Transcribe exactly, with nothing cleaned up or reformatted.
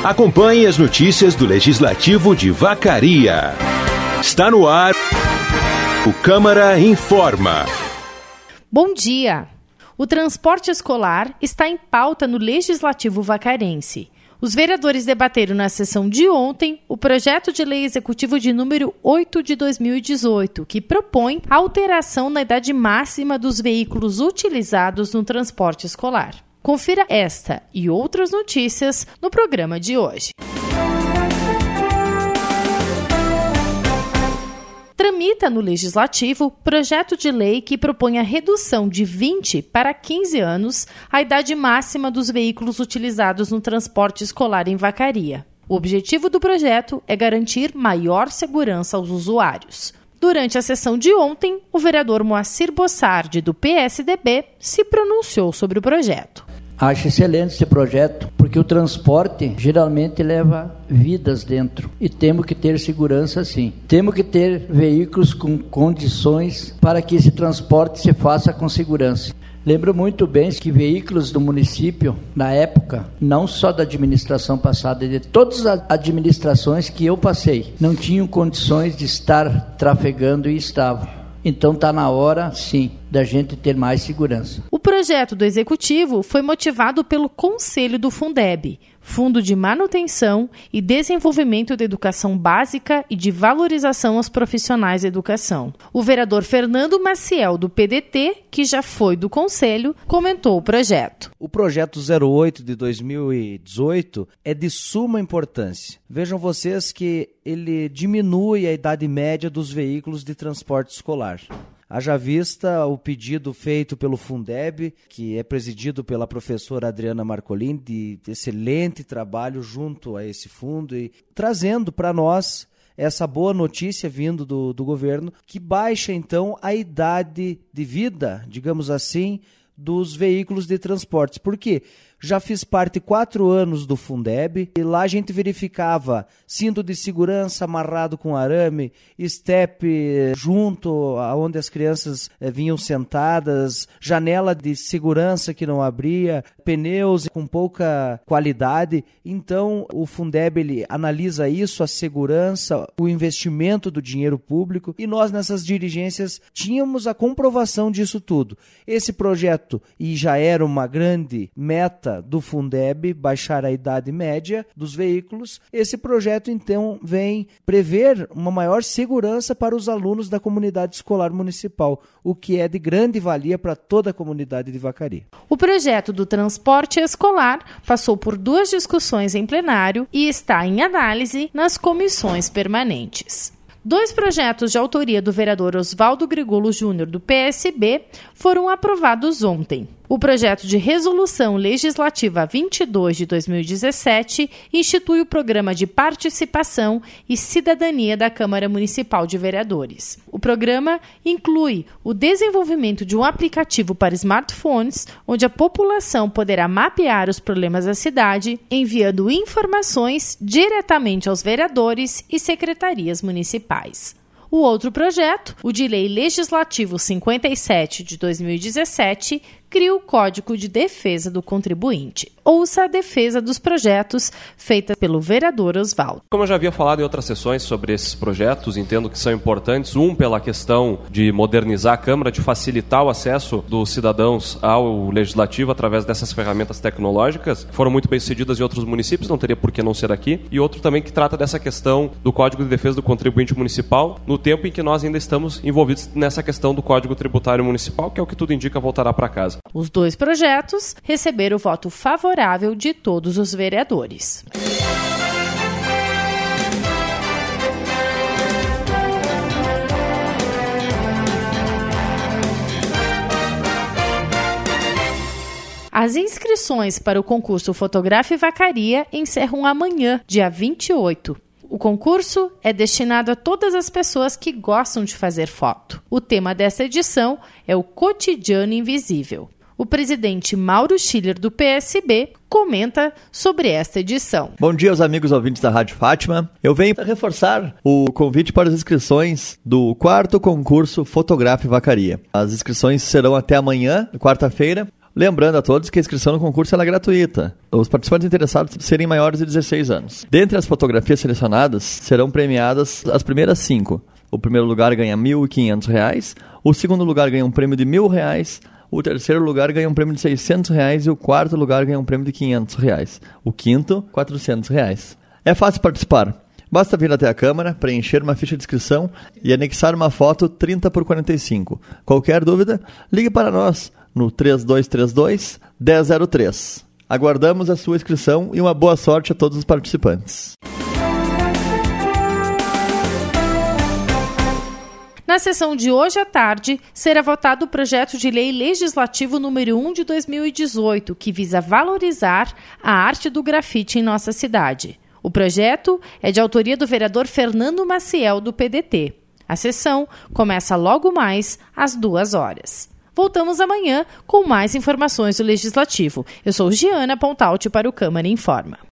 Acompanhe as notícias do Legislativo de Vacaria. Está no ar o Câmara Informa. Bom dia! O transporte escolar está em pauta no Legislativo vacarense. Os vereadores debateram na sessão de ontem o projeto de lei executivo de número oito de dois mil e dezoito, que propõe a alteração na idade máxima dos veículos utilizados no transporte escolar. Confira esta e outras notícias no programa de hoje. Tramita no Legislativo projeto de lei que propõe a redução de vinte para quinze anos a idade máxima dos veículos utilizados no transporte escolar em Vacaria. O objetivo do projeto é garantir maior segurança aos usuários. Durante a sessão de ontem, o vereador Moacir Bossardi, do P S D B, se pronunciou sobre o projeto. Acho excelente esse projeto, porque o transporte geralmente leva vidas dentro e temos que ter segurança sim. Temos que ter veículos com condições para que esse transporte se faça com segurança. Lembro muito bem que veículos do município, na época, não só da administração passada, de todas as administrações que eu passei, não tinham condições de estar trafegando e estavam. Então está na hora, sim, da gente ter mais segurança. O projeto do Executivo foi motivado pelo Conselho do Fundeb, Fundo de Manutenção e Desenvolvimento da Educação Básica e de Valorização aos Profissionais da Educação. O vereador Fernando Maciel, do P D T, que já foi do Conselho, comentou o projeto. O projeto zero oito de dois mil e dezoito é de suma importância. Vejam vocês que ele diminui a idade média dos veículos de transporte escolar. Haja vista o pedido feito pelo Fundeb, que é presidido pela professora Adriana Marcolin, de excelente trabalho junto a esse fundo e trazendo para nós essa boa notícia vindo do, do governo, que baixa então a idade de vida, digamos assim, dos veículos de transportes. Por quê? Já fiz parte quatro anos do Fundeb e lá a gente verificava cinto de segurança amarrado com arame, estepe junto aonde as crianças eh, vinham sentadas, janela de segurança que não abria, pneus com pouca qualidade. Então o Fundeb ele analisa isso, a segurança, o investimento do dinheiro público, e nós nessas diligências tínhamos a comprovação disso tudo. Esse projeto, e já era uma grande meta do Fundeb, baixar a idade média dos veículos. Esse projeto, então, vem prever uma maior segurança para os alunos da comunidade escolar municipal, o que é de grande valia para toda a comunidade de Vacaria. O projeto do transporte escolar passou por duas discussões em plenário e está em análise nas comissões permanentes. Dois projetos de autoria do vereador Oswaldo Grigolo Júnior, do P S B, foram aprovados ontem. O projeto de resolução legislativa vinte e dois de dois mil e dezessete institui o programa de participação e cidadania da Câmara Municipal de Vereadores. O programa inclui o desenvolvimento de um aplicativo para smartphones, onde a população poderá mapear os problemas da cidade, enviando informações diretamente aos vereadores e secretarias municipais. O outro projeto, o de Lei Legislativo cinquenta e sete de dois mil e dezessete, cria o Código de Defesa do Contribuinte. Ouça a defesa dos projetos feita pelo vereador Oswaldo. Como eu já havia falado em outras sessões sobre esses projetos, entendo que são importantes. Um, pela questão de modernizar a Câmara, de facilitar o acesso dos cidadãos ao Legislativo através dessas ferramentas tecnológicas. Foram muito bem sucedidas em outros municípios, não teria por que não ser aqui. E outro também que trata dessa questão do Código de Defesa do Contribuinte Municipal, no tempo em que nós ainda estamos envolvidos nessa questão do Código Tributário Municipal, que é o que tudo indica voltará para casa. Os dois projetos receberam o voto favorável de todos os vereadores. As inscrições para o concurso Fotografe Vacaria encerram amanhã, dia vinte e oito. O concurso é destinado a todas as pessoas que gostam de fazer foto. O tema desta edição é o Cotidiano Invisível. O presidente Mauro Schiller, do P S B, comenta sobre esta edição. Bom dia aos amigos ouvintes da Rádio Fátima. Eu venho reforçar o convite para as inscrições do quarto concurso Fotografe Vacaria. As inscrições serão até amanhã, quarta-feira. Lembrando a todos que a inscrição no concurso ela é gratuita. Os participantes interessados serem maiores de dezesseis anos. Dentre as fotografias selecionadas, serão premiadas as primeiras cinco. O primeiro lugar ganha mil e quinhentos reais, o segundo lugar ganha um prêmio de mil reais, o terceiro lugar ganha um prêmio de seiscentos reais e o quarto lugar ganha um prêmio de quinhentos reais. O quinto, quatrocentos reais. É fácil participar. Basta vir até a Câmara, preencher uma ficha de inscrição e anexar uma foto trinta por quarenta e cinco. Qualquer dúvida, ligue para nós no três dois três dois, um zero zero três. Aguardamos a sua inscrição e uma boa sorte a todos os participantes. Na sessão de hoje à tarde, será votado o projeto de lei legislativo número um de dois mil e dezoito, que visa valorizar a arte do grafite em nossa cidade. O projeto é de autoria do vereador Fernando Maciel, do P D T. A sessão começa logo mais às duas horas. Voltamos amanhã com mais informações do Legislativo. Eu sou Giana Pontalti para o Câmara Informa.